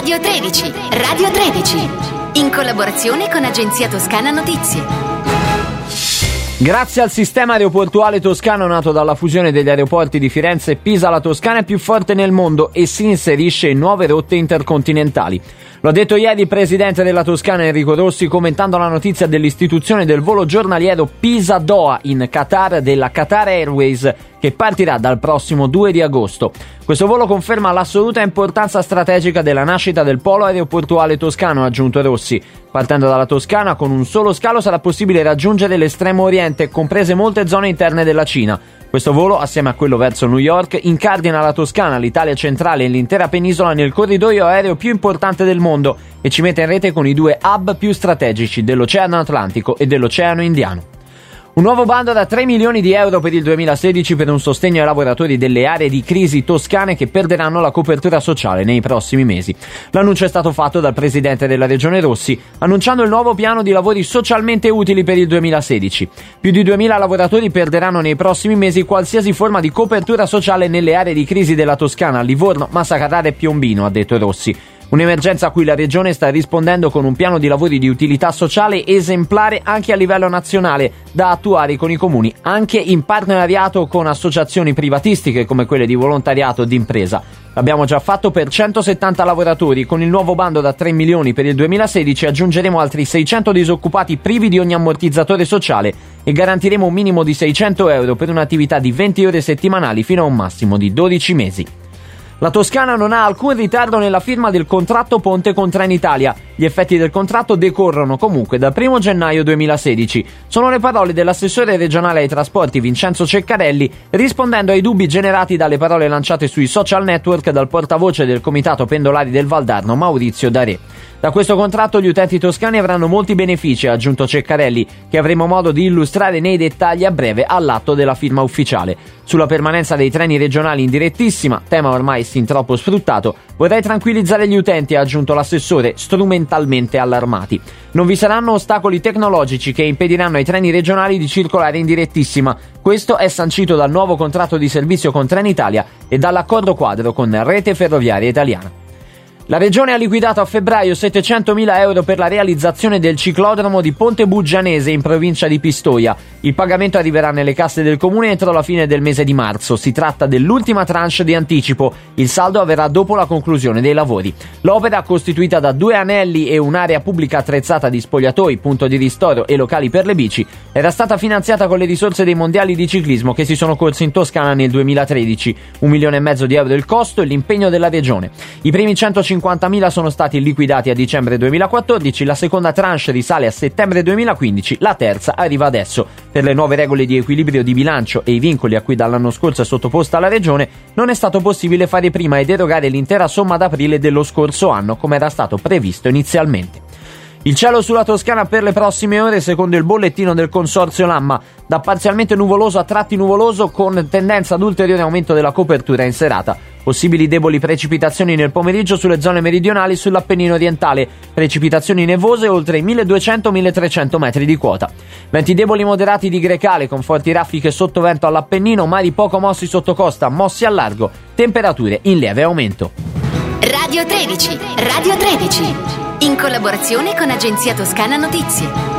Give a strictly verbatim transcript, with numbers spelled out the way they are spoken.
Radio tredici, Radio tredici, in collaborazione con Agenzia Toscana Notizie. Grazie al sistema aeroportuale toscano nato dalla fusione degli aeroporti di Firenze e Pisa, la Toscana è più forte nel mondo e si inserisce in nuove rotte intercontinentali. Lo ha detto ieri il presidente della Toscana Enrico Rossi commentando la notizia dell'istituzione del volo giornaliero Pisa-Doha in Qatar della Qatar Airways, che partirà dal prossimo due di agosto. Questo volo conferma l'assoluta importanza strategica della nascita del polo aeroportuale toscano, ha aggiunto Rossi. Partendo dalla Toscana, con un solo scalo sarà possibile raggiungere l'estremo oriente, comprese molte zone interne della Cina. Questo volo, assieme a quello verso New York, incardina la Toscana, l'Italia centrale e l'intera penisola nel corridoio aereo più importante del mondo e ci mette in rete con i due hub più strategici dell'Oceano Atlantico e dell'Oceano Indiano. Un nuovo bando da tre milioni di euro per il duemilasedici per un sostegno ai lavoratori delle aree di crisi toscane che perderanno la copertura sociale nei prossimi mesi. L'annuncio è stato fatto dal presidente della Regione Rossi, annunciando il nuovo piano di lavori socialmente utili per il duemilasedici. Più di duemila lavoratori perderanno nei prossimi mesi qualsiasi forma di copertura sociale nelle aree di crisi della Toscana, Livorno, Massa Carrara e Piombino, ha detto Rossi. Un'emergenza a cui la Regione sta rispondendo con un piano di lavori di utilità sociale esemplare anche a livello nazionale, da attuare con i comuni, anche in partenariato con associazioni privatistiche come quelle di volontariato e di impresa. L'abbiamo già fatto per centosettanta lavoratori, con il nuovo bando da tre milioni per il duemilasedici aggiungeremo altri seicento disoccupati privi di ogni ammortizzatore sociale e garantiremo un minimo di seicento euro per un'attività di venti ore settimanali fino a un massimo di dodici mesi. La Toscana non ha alcun ritardo nella firma del contratto ponte con Trenitalia. Gli effetti del contratto decorrono comunque dal primo gennaio duemilasedici. Sono le parole dell'assessore regionale ai trasporti Vincenzo Ceccarelli, rispondendo ai dubbi generati dalle parole lanciate sui social network dal portavoce del Comitato Pendolari del Valdarno Maurizio Darè. Da questo contratto gli utenti toscani avranno molti benefici, ha aggiunto Ceccarelli, che avremo modo di illustrare nei dettagli a breve all'atto della firma ufficiale. Sulla permanenza dei treni regionali in direttissima, tema ormai sin troppo sfruttato, vorrei tranquillizzare gli utenti, ha aggiunto l'assessore, strumentalmente allarmati. Non vi saranno ostacoli tecnologici che impediranno ai treni regionali di circolare in direttissima. Questo è sancito dal nuovo contratto di servizio con Trenitalia e dall'accordo quadro con Rete Ferroviaria Italiana. La Regione ha liquidato a febbraio settecentomila euro per la realizzazione del ciclodromo di Ponte Buggianese in provincia di Pistoia. Il pagamento arriverà nelle casse del comune entro la fine del mese di marzo. Si tratta dell'ultima tranche di anticipo. Il saldo avverrà dopo la conclusione dei lavori. L'opera, costituita da due anelli e un'area pubblica attrezzata di spogliatoi, punto di ristoro e locali per le bici, era stata finanziata con le risorse dei mondiali di ciclismo che si sono corsi in Toscana nel duemilatredici. Un milione e mezzo di euro il costo e l'impegno della Regione. I primi centocinquantamila sono stati liquidati a dicembre duemilaquattordici, la seconda tranche risale a settembre duemilaquindici, la terza arriva adesso. Per le nuove regole di equilibrio di bilancio e i vincoli a cui dall'anno scorso è sottoposta la Regione, non è stato possibile fare prima ed erogare l'intera somma ad aprile dello scorso anno, come era stato previsto inizialmente. Il cielo sulla Toscana per le prossime ore, secondo il bollettino del Consorzio Lamma, da parzialmente nuvoloso a tratti nuvoloso con tendenza ad ulteriore aumento della copertura in serata. Possibili deboli precipitazioni nel pomeriggio sulle zone meridionali e sull'Appennino orientale, precipitazioni nevose oltre i milleduecento milletrecento metri di quota. Venti deboli moderati di grecale con forti raffiche sottovento all'Appennino, mari poco mossi sotto costa, mossi al largo, temperature in lieve aumento. Radio tredici, Radio tredici, in collaborazione con Agenzia Toscana Notizie.